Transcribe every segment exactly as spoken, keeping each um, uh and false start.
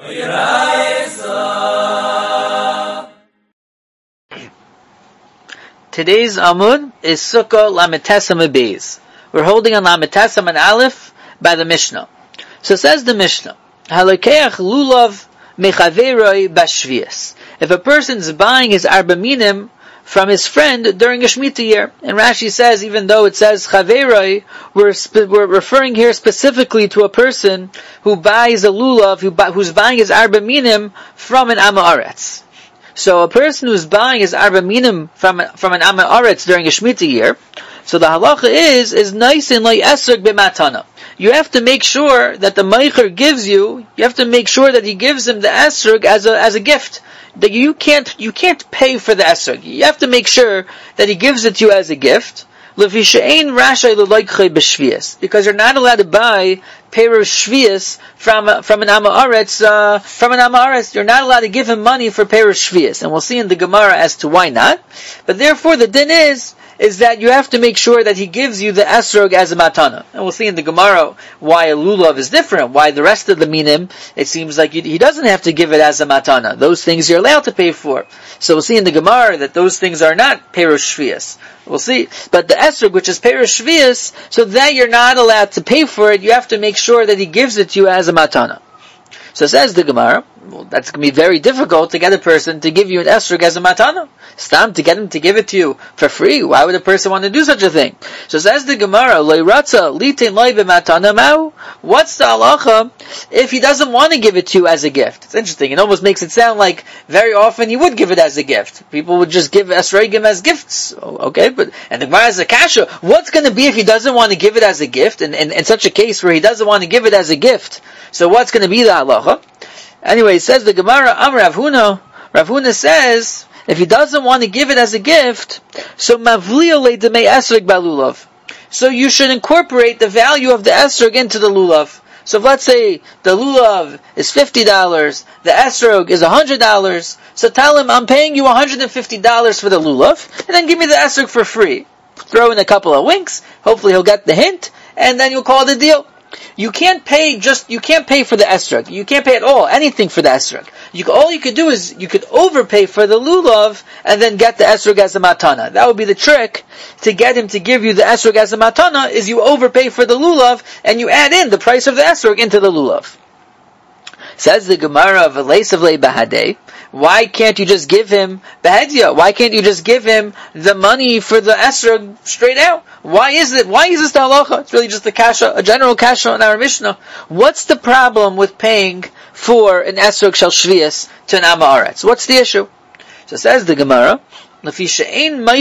Today's Amud is Sukkah Lametesam Beis. We're holding on Lametesam and Aleph by the Mishnah. So says the Mishnah, Halakeach lulav mechaveroi bashvias. If a person's buying his arba minim from his friend during a Shemitah year, and Rashi says, even though it says chaveroi, we're, sp- we're referring here specifically to a person who buys a lulav, who bu- who's buying his arba minim from an Amaretz. So a person who's buying his arba minim from from an Amaretz during a Shemitah year, so the halacha is is nice and like esrog b'matana. You have to make sure that the meicher gives you. You have to make sure that he gives him the esrog as a as a gift. That you can't you can't pay for the esrog. You have to make sure that he gives it to you as a gift. Because you're not allowed to buy perush shvius from from an Amaretz uh, from an Amaretz. You're not allowed to give him money for perush shvius, and we'll see in the Gemara as to why not. But therefore, the din is is that you have to make sure that he gives you the esrog as a matana, and we'll see in the Gemara why a lulav is different. Why the rest of the minim, it seems like he doesn't have to give it as a matana. Those things you're allowed to pay for. So we'll see in the Gemara that those things are not perush shvius. We'll see. But the esrog, which is perush shvius, so that you're not allowed to pay for it, you have to make sure that he gives it to you as a matana. So says the Gemara, well, that's going to be very difficult to get a person to give you an esrog as a matana. Stam, to get him to give it to you for free. Why would a person want to do such a thing? So says the Gemara, Leiratza litin loy b'matana mau. What's the halacha if he doesn't want to give it to you as a gift? It's interesting. It almost makes it sound like very often he would give it as a gift. People would just give esrogim as gifts. Okay, but and the Gemara has a kasha. What's going to be if he doesn't want to give it as a gift? And in such a case where he doesn't want to give it as a gift, so what's going to be the halacha? Anyway, it says the Gemara, Am Rav Huna. Rav Huna says, if he doesn't want to give it as a gift, so mavliyo le demei esrog balulav. So you should incorporate the value of the esrog into the lulav. So if let's say the lulav is fifty dollars, the esrog is one hundred dollars, so tell him, I'm paying you one hundred fifty dollars for the lulav, and then give me the esrog for free. Throw in a couple of winks, hopefully he'll get the hint, and then you'll call it a deal. You can't pay just, you can't pay for the esrog. You can't pay at all, anything for the esrog. You, all you could do is, you could overpay for the lulav, and then get the esrog as a matana. That would be the trick, to get him to give you the esrog as a matana, is you overpay for the lulav, and you add in the price of the esrog into the lulav. Says the Gemara of Elesavle Bahadeh, why can't you just give him Bahadiyah? Why can't you just give him the money for the esrog straight out? Why is it? Why is this the halacha? It's really just a kasha, a general kasha in our Mishnah. What's the problem with paying for an esrog shel shvius to an Amaretz? What's the issue? So says the Gemara, because that's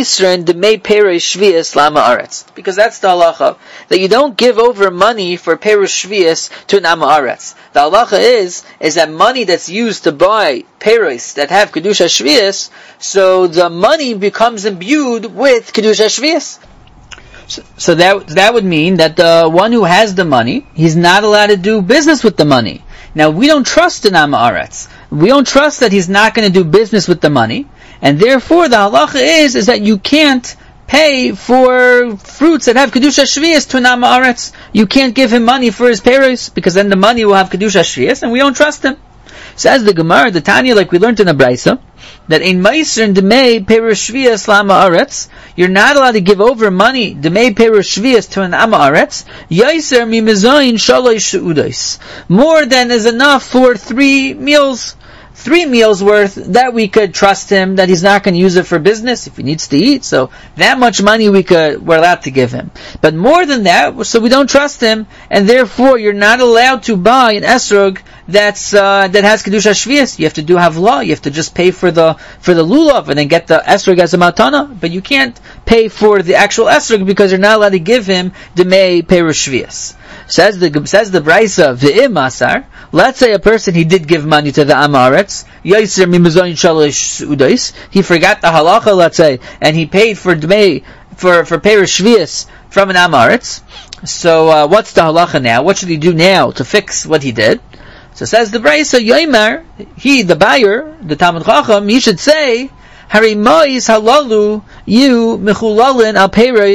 the halacha, that you don't give over money for perush shvius to an Amaretz. The halacha is, is that money that's used to buy peros that have kedusha shvius, so the money becomes imbued with kedusha shvius. So, so that that would mean that the one who has the money, he's not allowed to do business with the money. Now we don't trust an Amaretz. We don't trust that he's not going to do business with the money, and therefore the halacha is is that you can't pay for fruits that have kedusha shvius to an Amaretz. You can't give him money for his peros, because then the money will have kedusha shvius, and we don't trust him. Says the Gemara, the Tanya, like we learned in the Brisa, that in Meiser and Demei perush shvius la'Amaretz, you're not allowed to give over money Demei perush shvius to an Amaretz. Yaiser mi mezayin shalosh seudos, more than is enough for three meals. Three meals worth, that we could trust him, that he's not going to use it for business if he needs to eat. So that much money we could, we're allowed to give him. But more than that, so we don't trust him, and therefore you're not allowed to buy an esrog that's uh, that has kedusha shvius. You have to do havlah. You have to just pay for the for the lulav and then get the esrog as a matana. But you can't pay for the actual esrog because you're not allowed to give him demei perush shvius. Says the says the Brisa, v'im masar. Let's say a person, he did give money to the Amaretz. Yaiser mimazoyin shalosh udais. He forgot the halacha, let's say, and he paid for dmei for for perush shvius from an Amaretz. So uh, what's the halacha now? What should he do now to fix what he did? So says the Brisa, Yoimar, he, the buyer, the Talmud Chacham, he should say, Hari mois halalu, you mechulalin al peros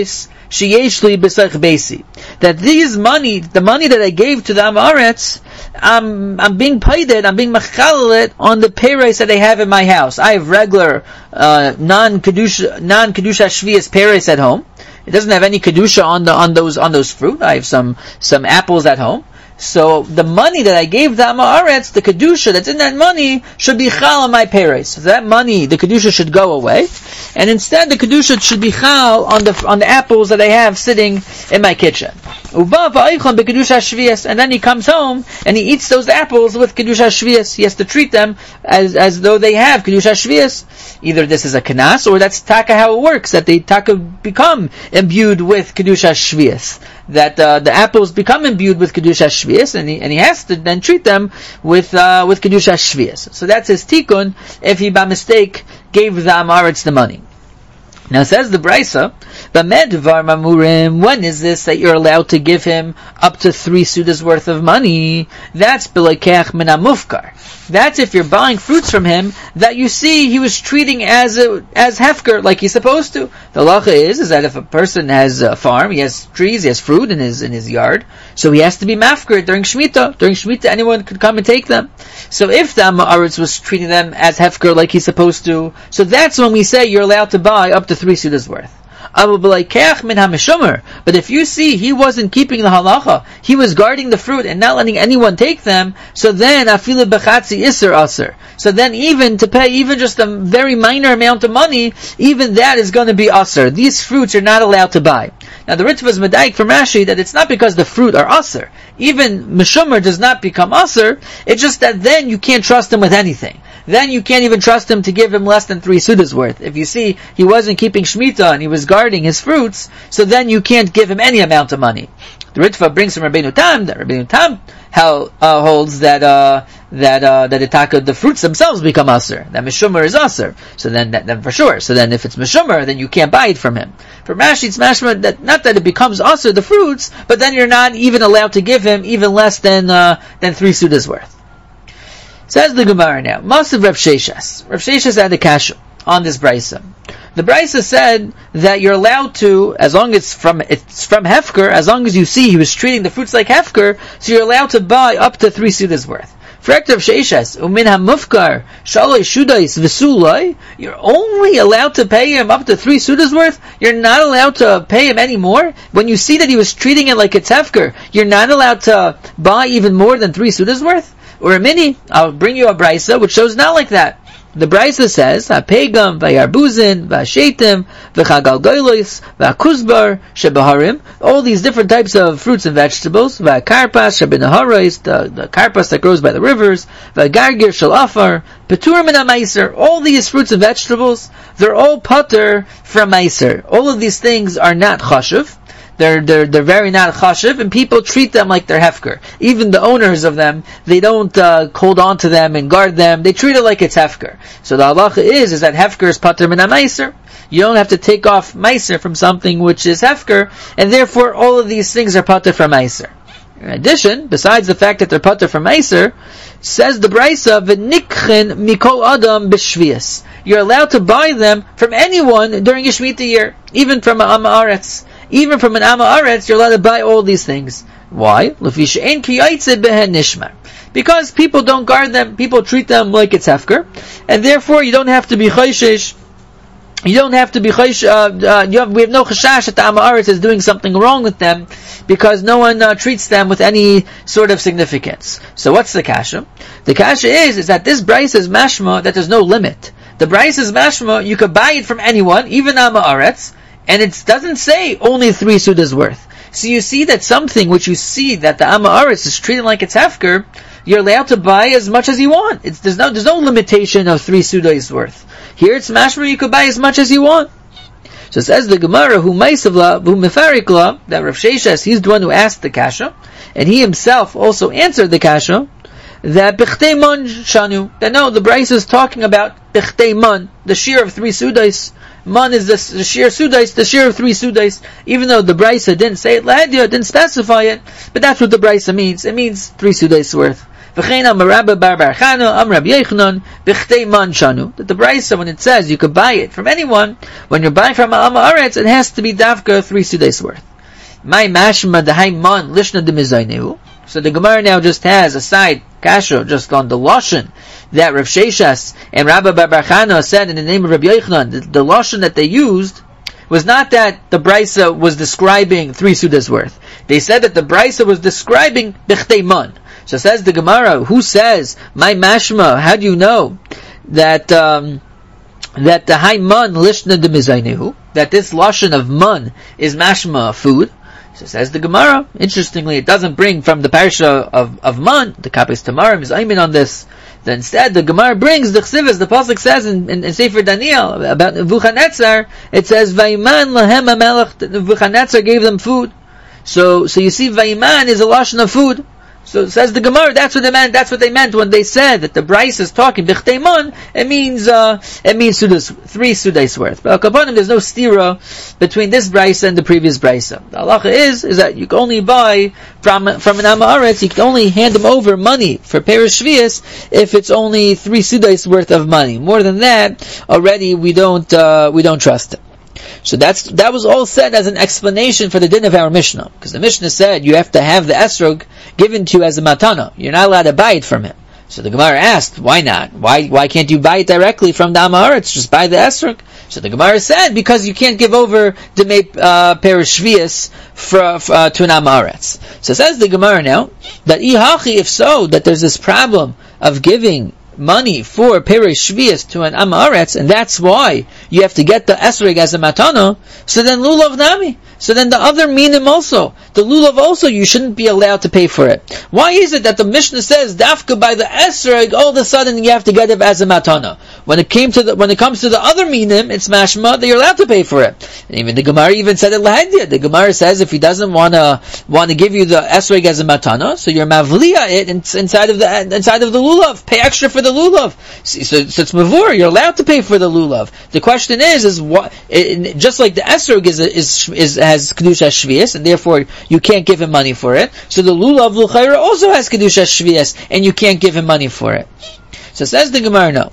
sheyeshli b'sach beisi. That these money, the money that I gave to the Amaretz, I'm, I'm being paid it, I'm being machalalet on the peiros that I have in my house. I have regular, uh, non-kedusha, non-kedusha shvius peiros at home. It doesn't have any kedusha on the, on those, on those fruit. I have some, some apples at home. So the money that I gave the Amaretz, the kedusha that's in that money, should be chal on my peiros. So that money, the kedusha should go away, and instead the kedusha should be chal on the on the apples that I have sitting in my kitchen. And then he comes home and he eats those apples with kedusha shvius. He has to treat them as as though they have kedusha shvius. Either this is a kanas, or that's taka how it works, that they taka become imbued with kedusha shvius. That uh, the apples become imbued with kedusha shvius, and he and he has to then treat them with uh, with kedusha shvius. So that's his tikkun if he by mistake gave the Amaretz the money. Now says the Brisa, "B'medvar mamurim." When is this that you're allowed to give him up to three sudas worth of money? That's b'lekech min hamufkar. That's if you're buying fruits from him that you see he was treating as a, as hefker, like he's supposed to. The halacha is is that if a person has a farm, he has trees, he has fruit in his in his yard, so he has to be mafker during Shemitah. During Shemitah, anyone could come and take them. So if the Amaretz was treating them as hefker, like he's supposed to, so that's when we say you're allowed to buy up to three sudas worth. But if you see he wasn't keeping the halacha, he was guarding the fruit and not letting anyone take them, so then afilu bechatzi iser aser. So then even to pay even just a very minor amount of money, even that is going to be aser. These fruits you're not allowed to buy. Now the Ritva is medayik from Rashi that it's not because the fruit are aser. Even meshumer does not become aser. It's just that then you can't trust him with anything. Then you can't even trust him to give him less than three sudas worth. If you see he wasn't keeping Shemitah and he was guarding his fruits, so then you can't give him any amount of money. The Ritva brings from Rabbeinu Tam that Rabbeinu Tam how, uh, holds that uh, that uh, that itaka, the fruits themselves become aser. That meshumer is aser. So then, that, then for sure. So then, if it's meshumer, then you can't buy it from him. For Rashi, it's mashma that not that it becomes aser the fruits, but then you're not even allowed to give him even less than uh, than three sudas worth. Says the Gemara now, Masav Rav Sheshas. Rav Sheshas had a kasha on this brisa. The brisa said that you're allowed to, as long as it's from it's from hefker, as long as you see he was treating the fruits like hefker, so you're allowed to buy up to three sudas worth. For Rav Sheshas, umin hamufkar shaloi shudais v'suloi, you're only allowed to pay him up to three sudas worth. You're not allowed to pay him any more. When you see that he was treating it like it's hefker, you're not allowed to buy even more than three sudas worth. Or a mini, I'll bring you a brisa which shows not like that. The brisa says, "Hapegam v'yarbuzin v'ashetim v'chagalgolos v'akuzbar shebaharim." All these different types of fruits and vegetables. V'karpas shebinaharos, the the karpas that grows by the rivers. V'gargir shalafar petur min ha'meiser. All these fruits and vegetables, they're all pater from meiser. All of these things are not chashuv. They're, they're, they're very not chashiv, and people treat them like they're hefker. Even the owners of them, they don't uh, hold on to them and guard them. They treat it like it's hefker. So the halacha is, is that hefker is pater min ha-meiser. You don't have to take off meiser from something which is hefker, and therefore all of these things are pater from meiser. In addition, besides the fact that they're pater from meiser, says the brisa, v'nikchen mikol adam b'shvius. You're allowed to buy them from anyone during a Shemitah year, even from an Amaretz. Even from an Amaretz, you're allowed to buy all these things. Why? Because people don't guard them, people treat them like it's hefker, and therefore you don't have to be chayshish. You don't have to be chayshish. Uh, uh, you have, we have no chashash that the Amaretz is doing something wrong with them, because no one uh, treats them with any sort of significance. So what's the kasha? The kasha is is that this brisa is mashma that there's no limit. The brisa is mashma you could buy it from anyone, even Amaretz. And it doesn't say only three sudas worth. So you see that something which you see that the Amaretz is treating like it's hefker, you're allowed to buy as much as you want. It's, there's no there's no limitation of three sudas worth. Here it's mashma you could buy as much as you want. So it says the Gemara, who meisavla, who mefarikla, that Rav Sheshas, he's the one who asked the kasha, and he himself also answered the kasha, that Bichtei Man Shanu, that no, the Brisa is talking about Bichtei Man, the shear of three sudas. Man is the, the shear sudais, the shear of three sudais. Even though the Brisa didn't say it, Lahadia didn't specify it, but that's what the Brisa means. It means three sudais worth. V'chein amar Rabba bar bar Chana, amar Rabbi Yochanan, b'chtei man shanu. That the Brisa, when it says you could buy it from anyone, when you're buying from Am Haaretz, it has to be davka three sudays worth. My mashma d'hai man lishna d'mizaynehu. So the Gemara now just has a side kasha just on the lashon that Rav Sheshas and Rabba bar bar Chana said in the name of Rabbi Yochanan. The, the lashon that they used was not that the Brisa was describing three sudas worth. They said that the Brisa was describing b'chtei man. So says the Gemara, who says my mashma? How do you know that um, that the high man lishna d'mizaynehu, that this lashon of man is mashma food? So says the Gemara. Interestingly, it doesn't bring from the parsha of, of man. The Kapis Tamarim is aimin on this. Then instead, the Gemara brings the chsivas. The pasuk says in, in, in Sefer Daniel about Nebuchadnezzar. It says Vayman lahem hamelech. Nebuchadnezzar gave them food. So, so you see, Vayman is a lashon of food. So it says the Gemara, that's what they meant. That's what they meant when they said that the Brisa is talking b'chtei man. It means uh, it means sudas, three sudays worth. But al kapanim, there's no stira between this Brisa and the previous Brisa. The halacha is is that you can only buy from from an Am Haaretz. You can only hand them over money for Perush Shvius if it's only three sudays worth of money. More than that, already we don't uh, we don't trust it. So that's that was all said as an explanation for the din of our Mishnah, because the Mishnah said you have to have the esrog given to you as a matana. You're not allowed to buy it from him. So the Gemara asked, why not? Why why can't you buy it directly from the Am Haaretz? Just buy the esrog. So the Gemara said because you can't give over the uh, Perush Shvius for, uh, to an Am Haaretz. So says the Gemara now that ihachi, if so, that there's this problem of giving money for Perush Shvius to an Am Haaretz, and that's why you have to get the esrog as a matana. So then lulav nami. So then the other minim also, the lulav also, you shouldn't be allowed to pay for it. Why is it that the Mishnah says dafka by the esrog, all of a sudden you have to get it as a matana? When it came to the, when it comes to the other minim, it's mashma that you're allowed to pay for it. And even the Gemara even said it lahadiyah. The Gemara says if he doesn't want to want to give you the esrog as a matana, so you're mavliya it inside of the inside of the lulav. Pay extra for the lulav. So, so, so it's mavur. You're allowed to pay for the lulav. The question is, is what? It, just like the esrog is is is has kedusha shvius, and therefore you can't give him money for it. So the lulav l'chayra also has kedusha shvius, and you can't give him money for it. So says the Gemara, no.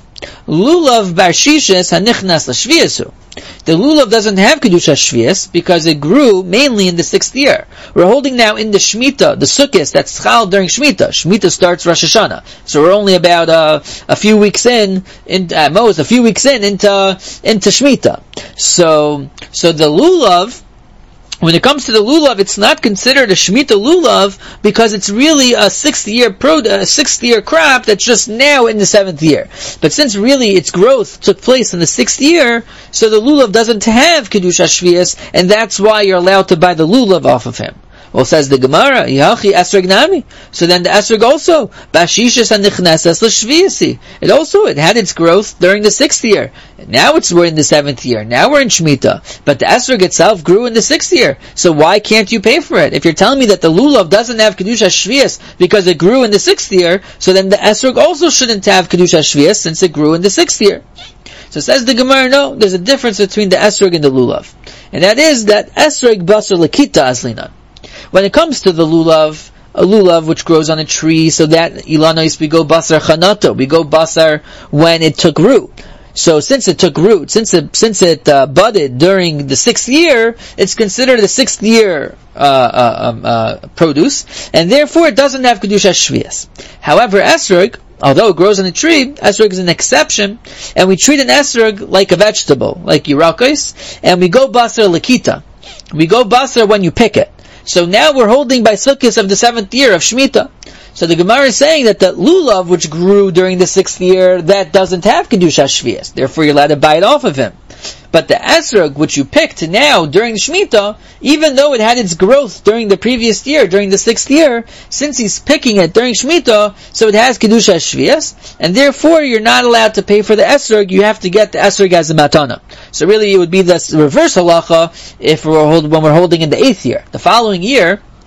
Lulav bar shishes hanichnas l'shviusu. The lulav doesn't have kedusha shvius because it grew mainly in the sixth year. We're holding now in the shmita, the sukkos that's chal during shmita. Shmita starts Rosh Hashanah, so we're only about uh, a few weeks in, in at most a few weeks in into into shmita. So, so the lulav, when it comes to the lulav, it's not considered a Shemitah lulav because it's really a sixth year pro, a sixth year crop that's just now in the seventh year. But since really its growth took place in the sixth year, so the lulav doesn't have kedusha shvius, and that's why you're allowed to buy the lulav off of him. Well, says the Gemara, Yachi esrog nami. So then the esrog also, bashishas anichnesas l'shviasi. It also, it had its growth during the sixth year. And now it's, we're in the seventh year. Now we're in Shemitah. But the esrog itself grew in the sixth year. So why can't you pay for it? If you're telling me that the lulav doesn't have kedusha shvius because it grew in the sixth year, so then the esrog also shouldn't have kedusha shvius since it grew in the sixth year. So says the Gemara, no, there's a difference between the esrog and the lulav. And that is that esrog basar lakita aslinan. When it comes to the lulav, a lulav which grows on a tree, so that ilanois we go basar chanato, we go basar when it took root. So since it took root, since it since it uh, budded during the sixth year, it's considered the sixth year uh, uh, um, uh, produce, and therefore it doesn't have kedusha shvius. However, esrog, although it grows on a tree, esrog is an exception, and we treat an esrog like a vegetable, like yirakos, and we go basar lakita. We go basar when you pick it. So now we're holding by sukkos of the seventh year of Shemitah. So the Gemara is saying that the lulav which grew during the sixth year, that doesn't have kedusha shvius. Therefore you're allowed to buy it off of him. But the esrog which you picked now during the Shemitah, even though it had its growth during the previous year, during the sixth year, since he's picking it during Shemitah, so it has kedusha shvius, and therefore you're not allowed to pay for the esrog. You have to get the esrog as a matana. So really, it would be the reverse halacha if we're hold, when we're holding in the eighth year. The following year,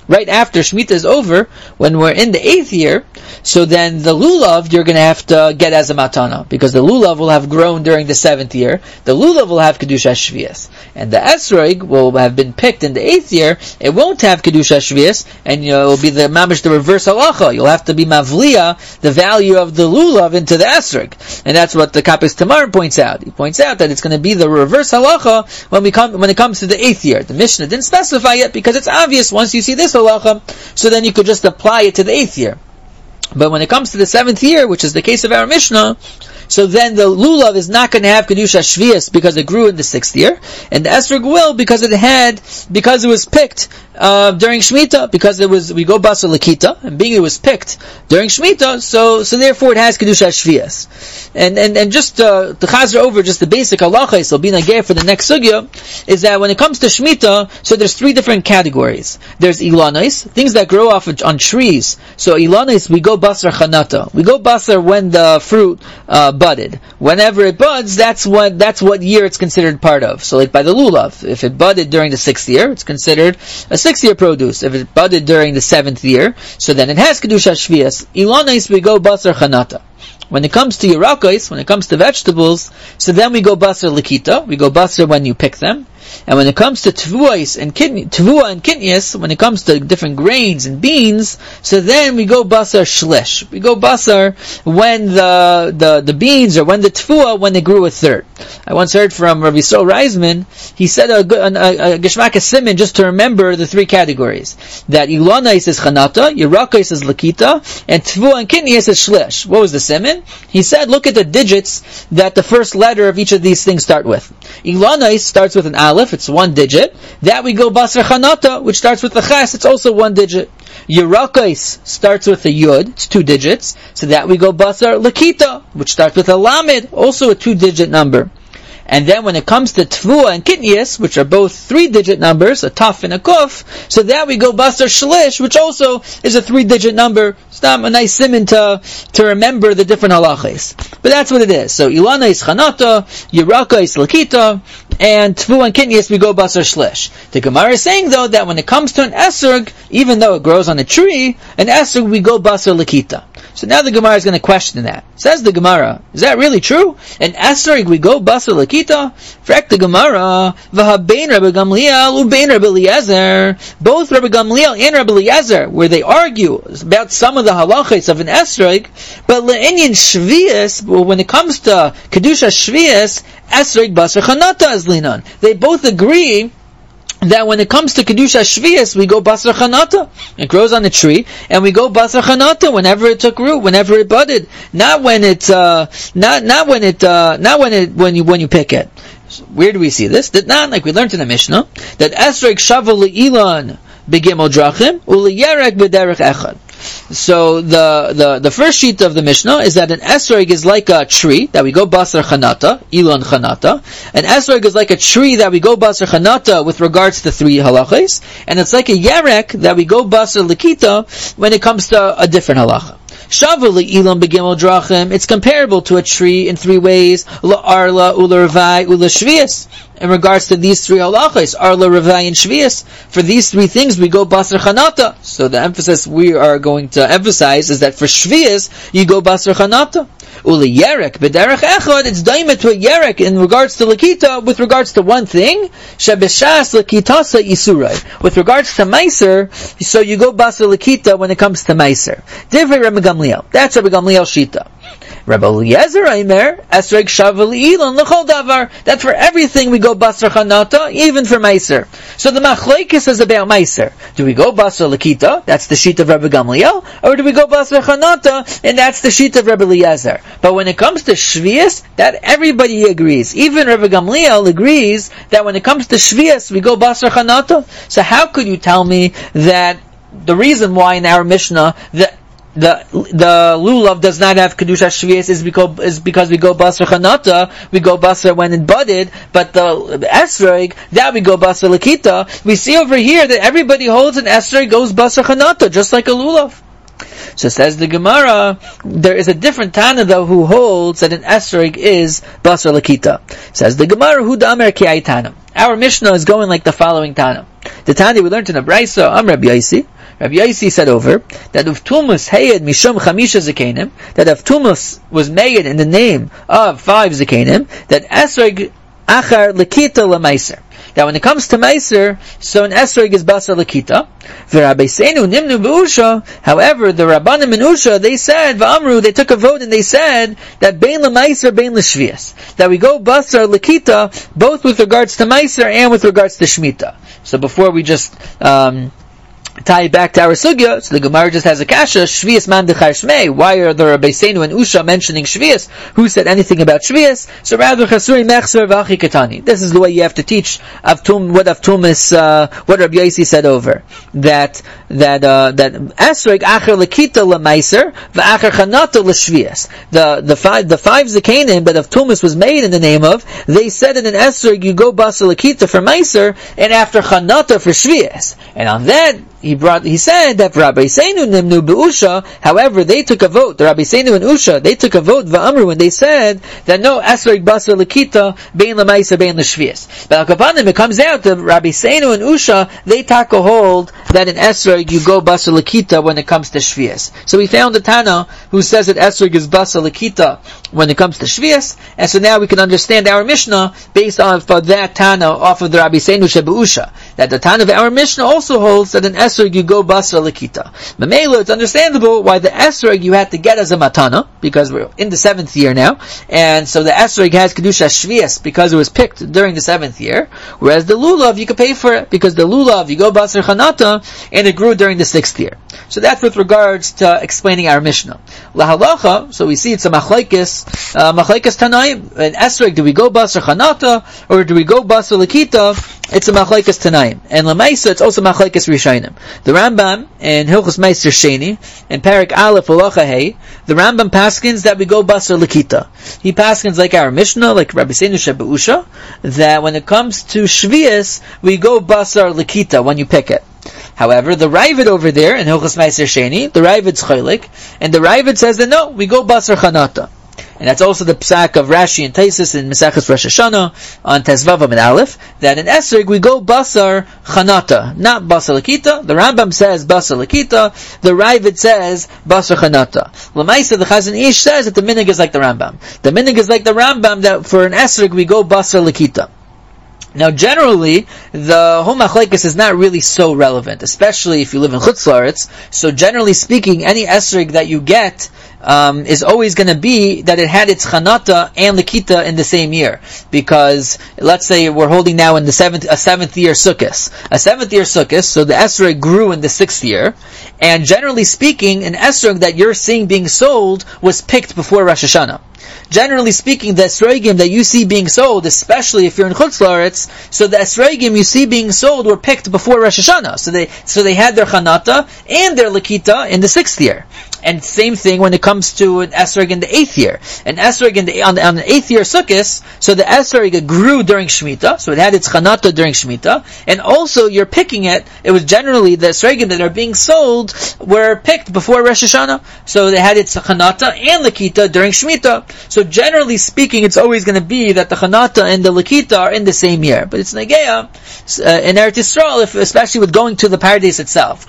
right after Shemitah is over, when we're in the eighth year, so then the lulav you're going to have to get as a matana, because the lulav will have grown during the seventh year. The lulav will have kedusha shvius, and the esrog will have been picked in the eighth year. It won't have kedusha shvius, and you know, it will be the mamish the reverse halacha. You'll have to be mavliya the value of the lulav into the esrog, and that's what the Kapis Tamar points out. He points out that it's going to be the reverse halacha when we come when it comes to the eighth year. The Mishnah didn't specify it because it's obvious once you see this halacha, so then you could just apply it to the eighth year. But when it comes to the seventh year, which is the case of our Mishnah, so then the lulav is not going to have kedusha shvius because it grew in the sixth year, and the esrog will because it had because it was picked uh, during Shemitah, because it was we go basar lakita, and being it was picked during Shemitah, so so therefore it has kedusha shvius. And and and just uh, to chazer over just the basic halacha, so being agay for the next sugya, is that when it comes to Shemitah, so there's three different categories. There's ilanos, things that grow off of, on trees. So ilanos we go basar chanata, we go basar when the fruit uh, budded. Whenever it buds, that's what that's what year it's considered part of. So like by the lulav, if it budded during the sixth year, it's considered a sixth year produce. If it budded during the seventh year, so then it has kedusha shvius. Ilanos we go basar chanata. When it comes to yerakos, when it comes to vegetables, so then we go basar likita, we go basar when you pick them. And when it comes to tevuos and kidney, tevua and kidneys, when it comes to different grains and beans, so then we go basar shlish. We go basar when the, the, the beans, or when the tevua, when they grew a third. I once heard from Rabbi Yisrael Reisman, he said a, a, a geshmak siman just to remember the three categories. That ilanos is chanata, yerakos is lakita, and tevua and kidneys is shlish. What was the siman? He said, look at the digits that the first letter of each of these things start with. Ilanos starts with an aleph, it's one digit. That we go basar chanata, which starts with a ches, it's also one digit. Yerakos starts with a yud, it's two digits. So that we go basar lakita, which starts with a lamed, also a two-digit number. And then when it comes to tevua and kidneys, which are both three-digit numbers, a taf and a kuf, so that we go basar shlish, which also is a three-digit number. It's not a nice siman to, to remember the different halachas. But that's what it is. So ilana is chanata, yeraka is lakita, and tevua and kidneys we go basar shlish. The Gemara is saying though that when it comes to an esrog, even though it grows on a tree, an esrog we go basar lakita. So now the Gemara is going to question that. Says the Gemara, is that really true? An esrog we go basar lakita? Frek the Gemara, v'habein Rabbi Gamliel ubein Rabbi Eliezer. Both Rabbi Gamliel and Rabbi Eliezer, where they argue about some of the halachas of an esrog, but le'inyan shvius, when it comes to kedusha shvius, esrog basar chanata is linan. They both agree that when it comes to kedusha shvius, we go basar chanata. It grows on a tree, and we go basar chanata whenever it took root, whenever it budded. Not when it, uh, not not when it, uh, not when it when you when you pick it. So where do we see this? That not like we learned in the Mishnah that esrog shavu le'ilan begimel drachim uliyerek b'derech echad. So the, the, the first sheet of the Mishnah is that an esrog is like a tree that we go basar chanata, ilan chanata. An esrog is like a tree that we go basar chanata with regards to three halachas, and it's like a yerek that we go basar likita when it comes to a different halacha. Shavu le'ilan begimel drachim, it's comparable to a tree in three ways, la'arla, u'la'revai, u'la'shvius. In regards to these three halachas, arla, revai, and shvius, for these three things we go basar chanata. So the emphasis we are going to emphasize is that for shvius, you go basar chanata. Uli yerek, b'derech echad, it's daima to a yerek in regards to lakita, with regards to one thing, shebeshas lakitasa isurai. With regards to meiser, so you go basar lakita when it comes to meiser. Divrei Rabbi Gamliel. That's Rabbi Gamliel shita. Rabbi Eliezer Aimer, esrog shavu le'ilan l'chol davar. That for everything we go basar chanata, even for meiser. So the machlokes is about meiser. Do we go basar lakita? That's the sheet of Rabbi Gamliel, or do we go basar chanata? And that's the sheet of Rabbi Eliezer. But when it comes to shvius, that everybody agrees. Even Rabbi Gamliel agrees that when it comes to shvius, we go basar chanata. So how could you tell me that the reason why in our Mishnah that The the lulav does not have kedusha shvius is because is because we go basar chanata, we go basar when it budded, but the esrog that we go basar lakita. We see over here that everybody holds an esrog goes basar chanata just like a lulav. So says the Gemara, there is a different Tana though who holds that an esrog is basar lakita. Says the Gemara, hu da'amer ki Tana. Our Mishnah is going like the following Tana. The Tana we learned in a Brisa, Am Rabbi Yosi, Rabbi Yossi said over, that if Tumus Hayed Mishum Chamisha Zakenim, that if Tumus was made in the name of five Zakenim, that Esrog Achar Lakita Lamaiser. That when it comes to Meiser, so an Esrog is Basar Lakita. V'Rabbeinu Nimnu B'Usha. However, the Rabbanim in Usha, they said, V'Amru, they took a vote and they said that Bein LaMeiser, Bein LaShvias. That we go Basar Lakita, both with regards to Meiser and with regards to Shemitah. So before we just, um, tie it back to our sugya, so the Gemara just has a kasha, Shvias man dechar shmei. Why are the Rabbeinu and Usha mentioning Shvias? Who said anything about Shvias? So rather, Chasuri mechzer v'achi katani. This is the way you have to teach Avtum, what Avtum is, uh, what Rabbi Yossi said over. That, that, uh, that Esrog acher lekita lemeiser, v'acher chanata l'shvias. The, the five, the five Zakanim that Avtumis was made in the name of, they said in an Esrog, you go basa lekita for meiser, and after chanata for Shvias. And on that, He brought. He said that Rabbi Seinu Nimnu Be'usha. However, they took a vote. The Rabbi Seinu and Usha, they took a vote. Va'amru, and they said that no Esrog Basar Lakita Bein LaMaisa Bein LaShvias. But Al-Kapanim, it comes out that Rabbi Seinu and Usha, they take a hold that in Esrog you go Basar Lakita when it comes to Shvias. So we found a Tana who says that Esrog is Basar Lakita when it comes to Shvias, and so now we can understand our Mishnah based off of that Tana off of the Rabbi Seinu Shebe'usha. That the Tana of our Mishnah also holds that in Esrog you go basra lakita. Mamela, it's understandable why the esrog you had to get as a matana, because we're in the seventh year now, and so the esrog has kedusha shvias because it was picked during the seventh year, whereas the lulav you could pay for it because the lulav you go basra chanata and it grew during the sixth year. So that's with regards to explaining our Mishnah. Lahalacha, so we see it's a machlekes, uh, machlekes tanaim. In esrog, do we go basra chanata or do we go basra lakita? It's a machlekes tanaim, and lemaisa it's also machlekes rishayim. The Rambam in Hilchos Meiser Sheni in Parak Aleph Halacha Hey, the Rambam paskins that we go basar lakita. He paskins like our Mishnah, like Rabbi Seinu Shebe'usha, that when it comes to Shvias we go basar lakita when you pick it. However, the Ravid over there in Hilchos Meiser Sheni, the Ravid's chaylik, and the Ravid says that no, we go basar chanata. And that's also the psak of Rashi and Taisus in Maseches Rosh Hashanah on Tezvav and Aleph, that in Esrog we go basar chanata, not basar lakita. The Rambam says basar lakita, the Ravid says basar chanata. L'maisa, the Chazon Ish says that the minig is like the Rambam. The minig is like the Rambam that for an Esrog we go basar lakita. Now, generally, the whole machlekes is not really so relevant, especially if you live in Chutz La'aretz. So, generally speaking, any esrog that you get um, is always going to be that it had its chanata and lakita in the same year. Because, let's say we're holding now in the seventh, a seventh year sukkos. A seventh year sukkos, so the esrog grew in the sixth year. And generally speaking, an esrog that you're seeing being sold was picked before Rosh Hashanah. Generally speaking, the esrogim that you see being sold, especially if you're in Chutz La'aretz, so the esrogim you see being sold were picked before Rosh Hashanah. So they, so they had their chanata and their lakita in the sixth year. And same thing when it comes to an esrog in the eighth year. An esrog in the, on, the, on the eighth year sukkos, so the esrog grew during Shemitah, so it had its chanata during Shemitah, and also you're picking it, it was generally the esrogim that are being sold were picked before Rosh Hashanah, so they had its chanata and lakita during Shemitah. So generally speaking, it's always going to be that the chanata and the lakita are in the same year. But it's nageya uh, in Eretz Yisrael, if, especially with going to the Pardes itself.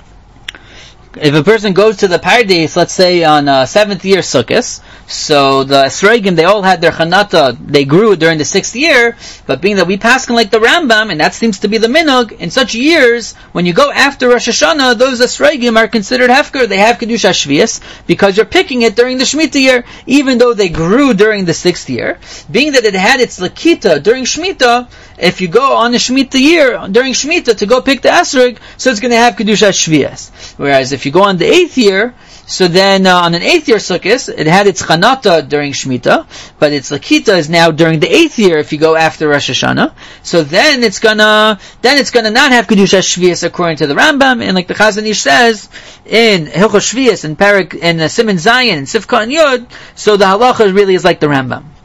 If a person goes to the Pardes, let's say on uh, seventh year sukkos, so the esrogim, they all had their chanata, they grew during the sixth year, but being that we paskin like the Rambam, and that seems to be the minhag, in such years, when you go after Rosh Hashanah, those esrogim are considered hefker, they have kedusha shvius, because you're picking it during the Shemitah year, even though they grew during the sixth year. Being that it had its lakita during Shemitah, if you go on the Shemitah year, during Shemitah, to go pick the esrog, so it's going to have kedusha shvius. Whereas if you go on the eighth year, so then uh, on an eighth year sukkos, it had its chanata during Shemitah, but its lakita is now during the eighth year if you go after Rosh Hashanah. So then it's gonna, then it's gonna not have kedusha shvius according to the Rambam, and like the Chazon Ish says in Hilchos Shvius and Parak and uh, Siman Zayin and Sifka and Yud, so the halacha really is like the Rambam.